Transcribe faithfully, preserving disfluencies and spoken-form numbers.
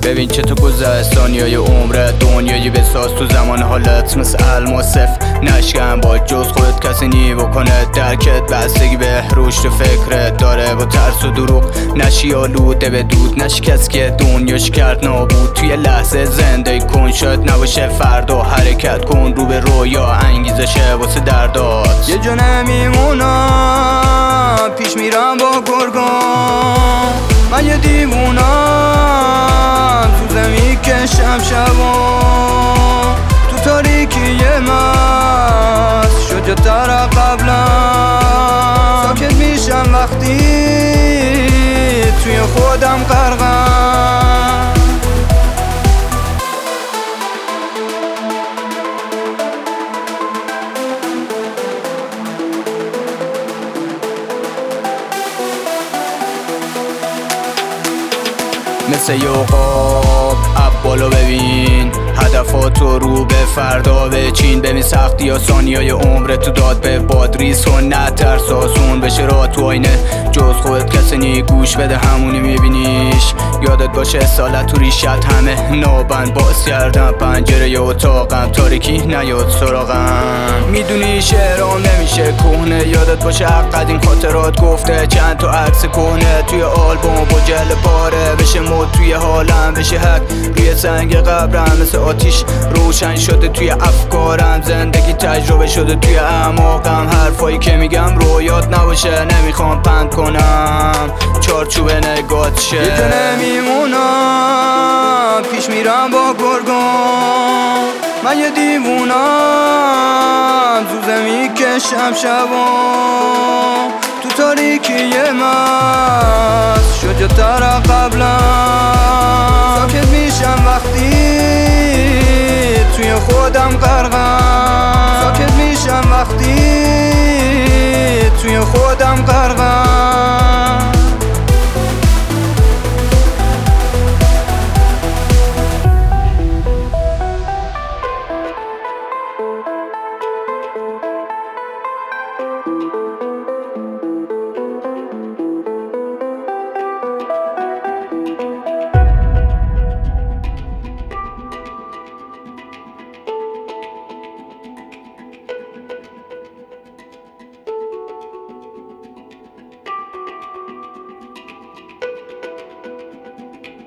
ببین چه تو گذشت ثانیه‌های عمرت، دنیایی بساز تو زمان حالت مثل الماسف. نشکن با جز خودت کسی نی بکنه درکت، بستگی به رشد و فکرت داره با ترس و دروغ. نشی آلوده به دود، نشی کسی که دنیاش کرد نابود. توی لحظه زندگی کن، شاید نباشه فردا، حرکت کن رو به رویا، انگیزشه واسه دردات. یه جا نمیمونم پیش میرم با گرگان، من یه دیوونم تو زمین کشم شبان. تو تاریکی مست شد جاتر قبلا، ساکت میشم وقتی توی خودم غرقم. مثل یوقاب اب بالا ببین هدفاتو رو به فردا بچین. ببین سختی یا ثانیه‌های عمرت تو داد به بادریز کن، نترس آسون بشه راه تو آینه. جز خودت کسی نی، گوش بده همونی میبینیش. یادت باشه سالت تو ریشت همه نابند، باز کردم پنجره ی اتاقم، تاریکی نیاد سراغم. میدونی شعرام نمیشه کهنه، یادت باشه حق قدیم خاطرات گفته. چند تا عکس کهنه توی آلبوم با جل پاره بشه مد توی حالم، بشه حق روی سنگ قبرم. مثل آتیش روشن شده توی افکارم، زندگی تجربه شده توی اعماقم. حرفایی که میگم رویات نباشه، نمیخوام پند کنم چارچوب نگات شه. یه جا نمیمونم پیش میرم با گرگان، من یه دیوونم تو زمین کشم شبان. تو تاریکی مست شد جاتر قبلا، ساکت میشم وقتی توی خودم غرقم.